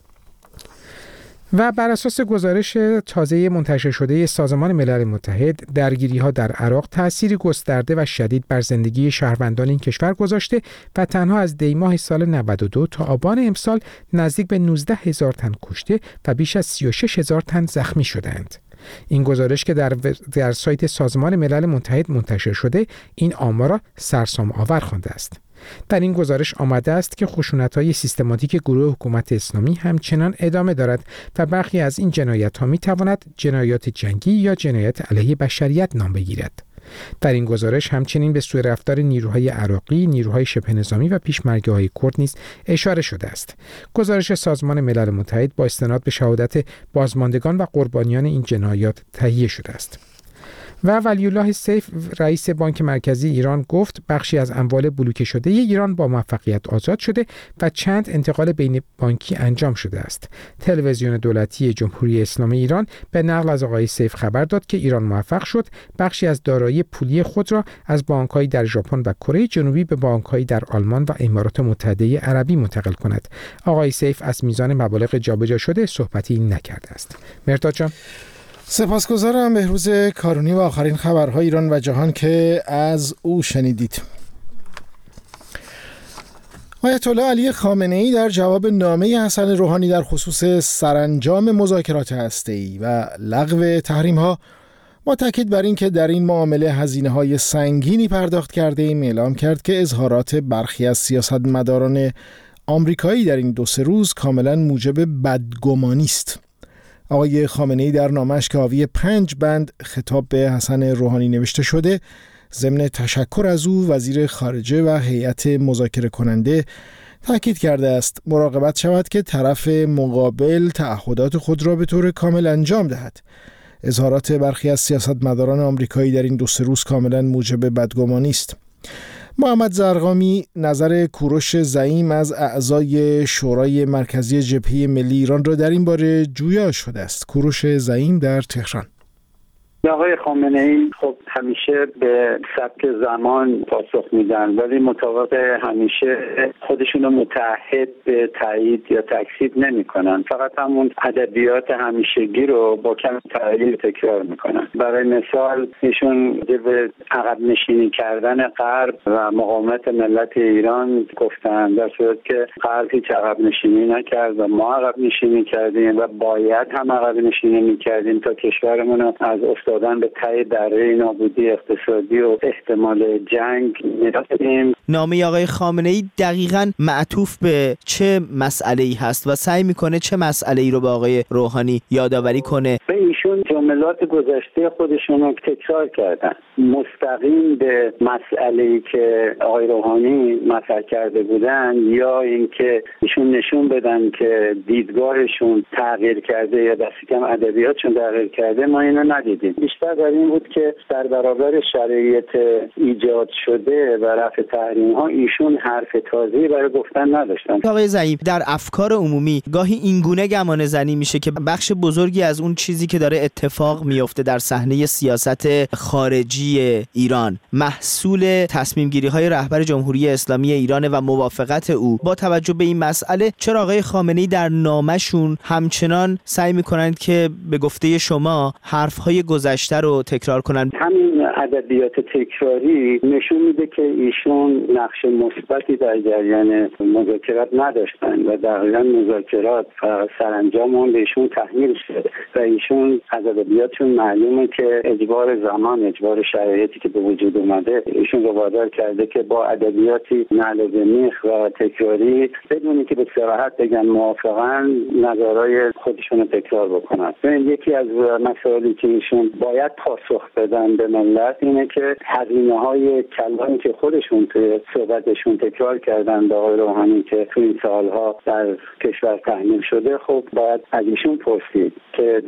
و بر اساس گزارش تازه منتشر شده سازمان ملل متحد، درگیری‌ها در عراق تأثیری گسترده و شدید بر زندگی شهروندان این کشور گذاشته و تنها از دی ماه سال 92 تا آبان امسال نزدیک به 19,000 تن کشته و بیش از 36,000 تن زخمی شدند. این گزارش که در سایت سازمان ملل متحد منتشر شده، این آمار را سرسام آور خوانده است. در این گزارش آمده است که خشونت‌های سیستماتیک گروه حکومت اسلامی همچنان ادامه دارد و برخی از این جنایت‌ها می‌تواند جنایات جنگی یا جنایت علیه بشریت نام بگیرد. در این گزارش همچنین به سوء رفتار نیروهای عراقی، نیروهای شبه نظامی و پیشمرگه‌های کرد نیز اشاره شده است. گزارش سازمان ملل متحد با استناد به شهادت بازماندگان و قربانیان این جنایات تهیه شده است. و ولی الله سیف رئیس بانک مرکزی ایران گفت بخشی از اموال بلوکه شده ایران با موفقیت آزاد شده و چند انتقال بین بانکی انجام شده است. تلویزیون دولتی جمهوری اسلامی ایران به نقل از آقای سیف خبر داد که ایران موفق شد بخشی از دارایی پولی خود را از بانک‌های در ژاپن و کره جنوبی به بانک‌های در آلمان و امارات متحده عربی منتقل کند. آقای سیف از میزان مبالغ جابجا شده صحبتی نکرده است. مرداد جان، سپاسگزارم. بهروز کارونی و آخرین خبرهای ایران و جهان که از او شنیدید. آیت الله علی خامنه‌ای در جواب نامه حسن روحانی در خصوص سرانجام مذاکرات هسته‌ای و لغو تحریم‌ها با تاکید بر این که در این معامله هزینه‌های سنگینی پرداخت کرده ایم، اعلام کرد که اظهارات برخی از سیاستمداران آمریکایی در این 2-3 روز کاملا موجب بدگمانی است. آقای خامنه‌ای در نامه‌اش که حاوی 5 بند خطاب به حسن روحانی نوشته شده، ضمن تشکر از او وزیر خارجه و هیئت مذاکره کننده تاکید کرده است مراقبت شود که طرف مقابل تعهدات خود را به طور کامل انجام دهد. اظهارات برخی از سیاستمداران آمریکایی در این 2-3 روز کاملا موجب بدگمانی است. محمد زرقامی نظر کوروش زعیم از اعضای شورای مرکزی جبهه ملی ایران را در این باره جویا شده است. کوروش زعیم در تهران: آقای خامنه‌ای خب همیشه به سبک زمان پاسخ میدن، ولی مطابق همیشه خودشون رو متعهد به تایید یا تکذیب نمیکنن، فقط همون ادبیات همیشگی رو با کم تغییر تکرار میکنن. برای مثال ایشون به عقب نشینی کردن غرب و مقاومت ملت ایران گفتن، در صورت که غرب هیچ عقب نشینی نکرد و ما عقب نشینی کردیم و باید هم عقب نشینی میکردیم تا کشورمون از افتادن به ته دره نابودی اقتصادی و احتمال جنگ نجات بدیم. نامه آقای خامنه‌ای دقیقاً معطوف به چه مسئله‌ای هست و سعی میکنه چه مسئله‌ای رو به آقای روحانی یادآوری کنه؟ به ایشون جملات گذشته خودشون رو تکرار کردن، مستقیم به مسئله‌ای که آقای روحانی مطرح کرده بودن یا اینکه ایشون نشون بدن که دیدگاهشون تغییر کرده یا دست کم ادبیاتشون تغییر کرده. ما اینو ندیدیم. بیشتر در این بود که در برابر شرایط ایجاد شده و رفع تحریم‌ها ایشون حرف تازه‌ای برای گفتن نداشتن. آقای زعیم، در افکار عمومی گاهی اینگونه گمان زنی میشه که بخش بزرگی از اون چیزی که داره اتفاق میفته در صحنه سیاست خارجی ایران محصول تصمیم گیری های رهبر جمهوری اسلامی ایران و موافقت او. با توجه به این مسئله چرا آقای خامنه‌ای در نامه‌شون همچنان سعی میکنند که به گفته شما حرف‌های گذشته رو تکرار کنند؟ همین ادبیات تکراری نشون میده که ایشون نقش مثبتی در جریان مذاکرات نداشتن و دقیقاً مذاکرات سرانجام اون به ایشون تحمیل شده و ایشون از ادبیاتشون معلومه که اجبار زمان، اجبار شرایطی که به وجود اومده ایشون رو وادار کرده که با ادبیاتی نعل میخ و تکراری بدونی که به صراحت بگن موافقن نظرهای خودشون رو تکرار بکنن. یکی از مسائلی که ایشون باید پاسخ بدن به ملت اینه که هزینه‌های کلانی که خودشون توی صحبتشون تکرار کردن به آقای روحانی که توی این سالها در کشور تحمیل شده، خب باید از ایشون پرسید که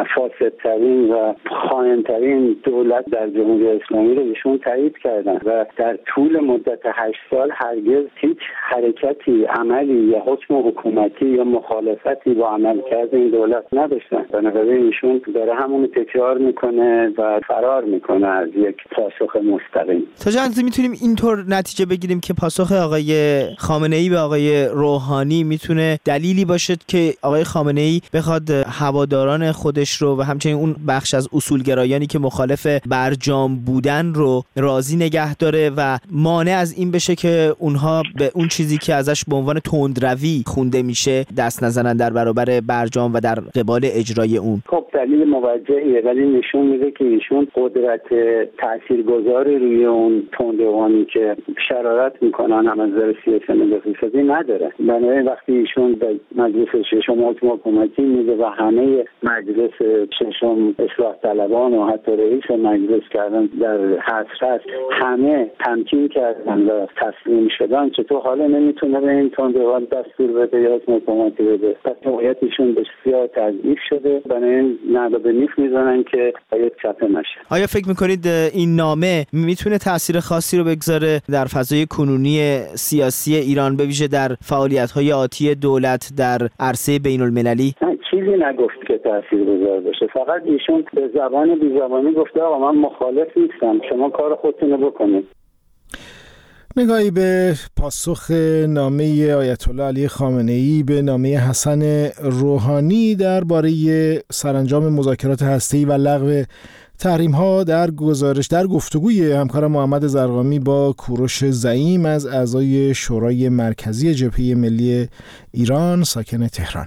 فاسدترین و خائن‌ترین دولت در جمهوری اسلامی رو ایشون تایید کردن و در طول مدت 8 سال هرگز هیچ حرکتی، عملی یا حکم حکومتی یا مخالفتی با عملکرد این دولت نداشتن. بنابراین ایشون داره همون تکرار میکنه و فرار میکنه از یک پاسخ مستقیم. تا چند میتونیم اینطور نتیجه بگیریم که پاسخ آقای خامنه‌ای به آقای روحانی میتونه دلیلی باشه که آقای خامنه‌ای بخواد هواداران خودش رو و همچنین اون بخش از اصولگرایانی که مخالف برجام بودن رو راضی نگه داره و مانع از این بشه که اونها به اون چیزی که ازش به عنوان تندروی خونده میشه دست نزنن در برابر برجام و در قبال اجرای اون. خب دلیل موجهیه، ولی نشون میده که ایشون قدرت تاثیرگذاری روی اون تندروانی که شرارت میکنن هم از نظر سیاسی اقتصادی نداره. بنابراین وقتی ایشون به مجلس ششم حکومتی میده و همه مجلس ششم اصلاح طلبان و حتی رئیس مجلس کردن در حسرت همه تمکین کردن و تسلیم شدن، چطور حالا نمیتونه به این تندروان دستور بده یا حکومتی بده؟ پس موقعیت ایشون بسیار تضعیف شده. بنابراین نعل به نیف میزنن که باید چاپ نشه. آیا فکر میکنید این نامه میتونه تأثیر خاصی رو بگذاره در فضای کنونی سیاسی ایران، به ویژه در فعالیت‌های آتی دولت در عرصه بین‌المللی؟ چیزی نگفت که تاثیرگذار باشه، فقط ایشون به زبان بی‌زبانی گفته آقا من مخالف نیستم، شما کار خودتون رو بکنید. نگاهی به پاسخ نامه آیت الله علی خامنه‌ای به نامه حسن روحانی درباره سرانجام مذاکرات هسته‌ای و لغو تحریم‌ها در گفتگوی همکارم محمد زرقامی با کوروش زعیم از اعضای شورای مرکزی جبهه ملی ایران ساکن تهران.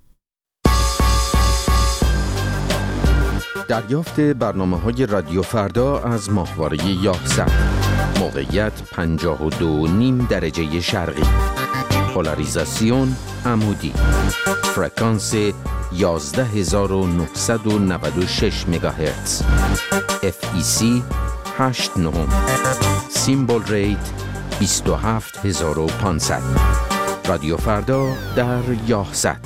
دریافت برنامه‌های رادیو فردا از ماهواره یاهزد. موقعیت 52.5 درجه شرقی. پولاریزاسیون عمودی. فرکانس 11996 مگاهرتز. FEC 89. سیمبل ریت 27500. رادیو فردا در یاهزد.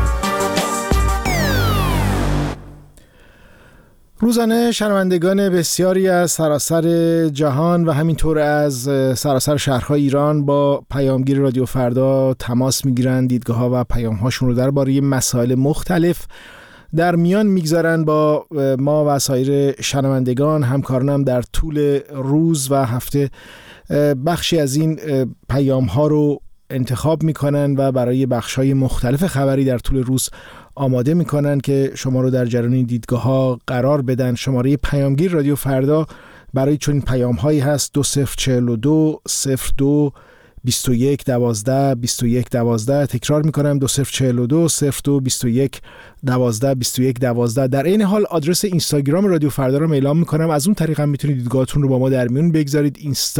روزانه شنوندگان بسیاری از سراسر جهان و همینطور از سراسر شهرهای ایران با پیامگیر رادیو فردا تماس میگیرند، دیدگاه‌ها و پیام‌هاشون رو درباره مسائل مختلف در میان میگذارن با ما و سایر شنوندگان. همکارانم در طول روز و هفته بخشی از این پیام‌ها رو انتخاب میکنن و برای بخش‌های مختلف خبری در طول روز آماده میکنن که شما رو در جریان دیدگاه‌ها قرار بدن. شماره پیامگیر رادیو فردا برای چنین پیام‌هایی هست 2042 02 21 12 21 12. تکرار میکنم 2042 02 21 12 21 12. در این حال آدرس اینستاگرام رادیو فردا رو اعلام میکنم، از اون طریق هم میتونید دیدگاهاتون رو با ما در میون بگذارید.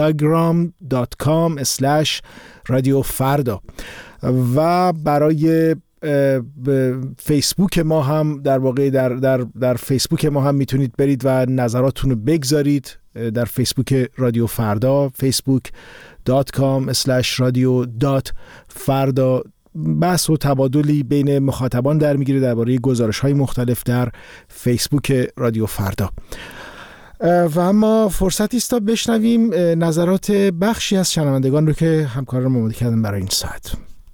instagram.com/رادیو فردا. و برای فیسبوک ما هم در واقع در فیسبوک ما هم میتونید برید و نظراتتون رو بگذارید در فیسبوک رادیو فردا، facebook.com/radio.farda. بحث و تبادلی بین مخاطبان در میگیره درباره گزارش‌های مختلف در فیسبوک رادیو فردا. و اما فرصتی است تا بشنویم نظرات بخشی از شنوندگان رو که همکاران آماده کردن برای این ساعت.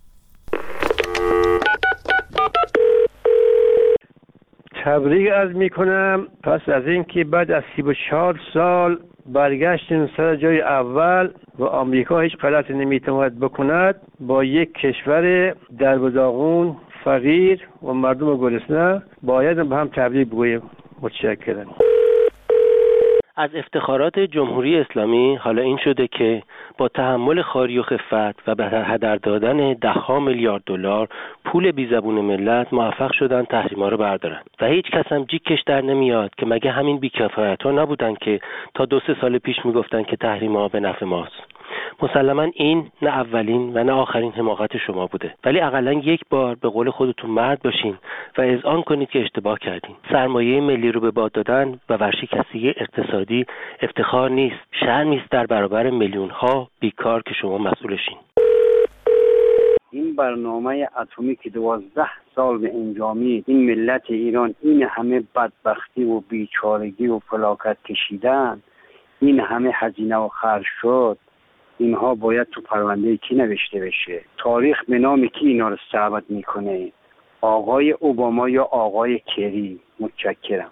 تبریک عرض میکنم پس از اینکه بعد از 34 سال برگشتیم سر جای اول و آمریکا هیچ غلطی نمیتواند بکند، با یک کشور در بداغون، فقیر و مردم گرسنه باید به هم تبریک بگوییم. متشکرم. از افتخارات جمهوری اسلامی حالا این شده که با تحمل خواری و خفت و به هدر دادن ده‌ها میلیارد دلار پول بیزبون ملت موفق شدن تحریما رو بردارن و هیچ کس هم جیکش در نمیاد که مگه همین بی‌کفایت‌ها نبودن که تا 2-3 سال پیش میگفتن که تحریما به نفع ماست. مسلماً این نه اولین و نه آخرین حماقت شما بوده، ولی حداقل یک بار به قول خودتون مرد باشین و اذعان کنید که اشتباه کردین. سرمایه ملی رو به باد دادن و ورشکستگی اقتصادی افتخار نیست، شرمی است در برابر میلیون‌ها بیکار که شما مسئولشین. این برنامه اتمی که 12 سال به انجامی این ملت ایران این همه بدبختی و بیچارگی و فلاکت کشیدن، این همه هزینه و خرج شد، اینها باید تو پرونده کی نوشته بشه؟ تاریخ به نام کی اینا رو ثبت میکنه؟ آقای اوباما یا آقای کری؟ متشکرم.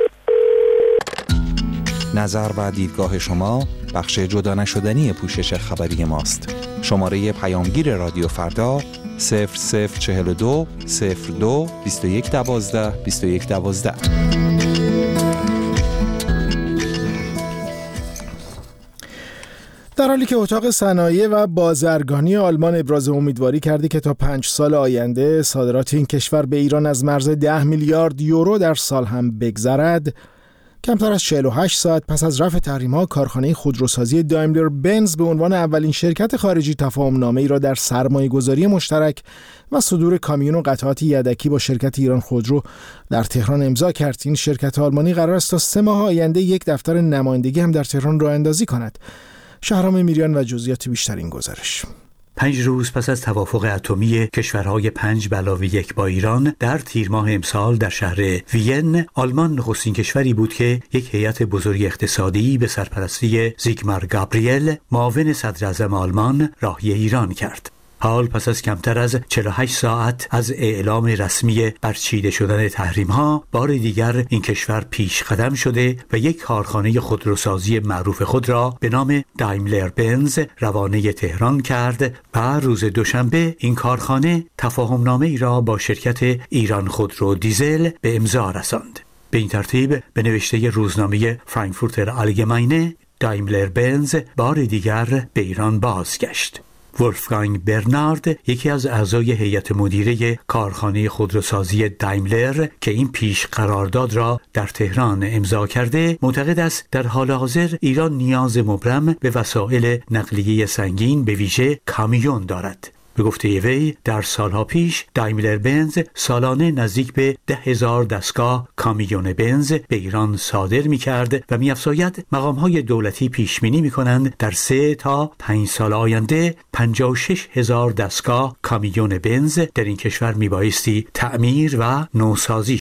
نظر و دیدگاه شما بخش جدا نشدنی پوشش خبری ماست. شماره پیامگیر رادیو فردا 0042 02 21 12 21 12. در حالی که اتاق صنایع و بازرگانی آلمان ابراز امیدواری کرده که تا 5 سال آینده صادرات این کشور به ایران از مرز 10 میلیارد یورو در سال هم بگذرد، کمتر از 48 ساعت پس از رفع تحریم‌ها کارخانه خودروسازی دایملر بنز به عنوان اولین شرکت خارجی تفاهم‌نامه‌ای را در سرمایه‌گذاری مشترک و صدور کامیون و قطعات یدکی با شرکت ایران خودرو در تهران امضا کرد. این شرکت آلمانی قرار است تا 3 ماه آینده یک دفتر نمایندگی هم در تهران راه اندازی کند. شهرام میریان و جزئیات بیشتر این گزارش. 5 روز پس از توافق اتمی کشورهای 5+1 با ایران در تیر ماه امسال در شهر وین، آلمان نخستین کشوری بود که یک هیئت بزرگ اقتصادی به سرپرستی زیگمار گابریل، معاون صدر اعظم آلمان، راهی ایران کرد. حال پس از کمتر از 48 ساعت از اعلام رسمی برچیده شدن تحریم‌ها، بار دیگر این کشور پیش قدم شده و یک کارخانه خودروسازی معروف خود را به نام دایملر بنز روانه تهران کرد و روز دوشنبه این کارخانه تفاهمنامه ای را با شرکت ایران خودرو دیزل به امضا رساند. به این ترتیب به نوشته روزنامه فرانکفورتر آلگماینه، دایملر بنز بار دیگر به ایران بازگشت. ولفگانگ برنارد، یکی از اعضای هیئت مدیره کارخانه خودروسازی دایملر که این پیش قرارداد را در تهران امضا کرده، معتقد است در حال حاضر ایران نیاز مبرم به وسایل نقلیه سنگین به ویژه کامیون دارد. به گفته وی در سالها پیش دایملر بنز سالانه نزدیک به 10,000 دستگاه کامیون بنز به ایران صادر می کرد و می افزاید مقام‌های دولتی پیش بینی می کنند در 3 تا 5 سال آینده 56,000 دستگاه کامیون بنز در این کشور می بایستی تعمیر و نوسازی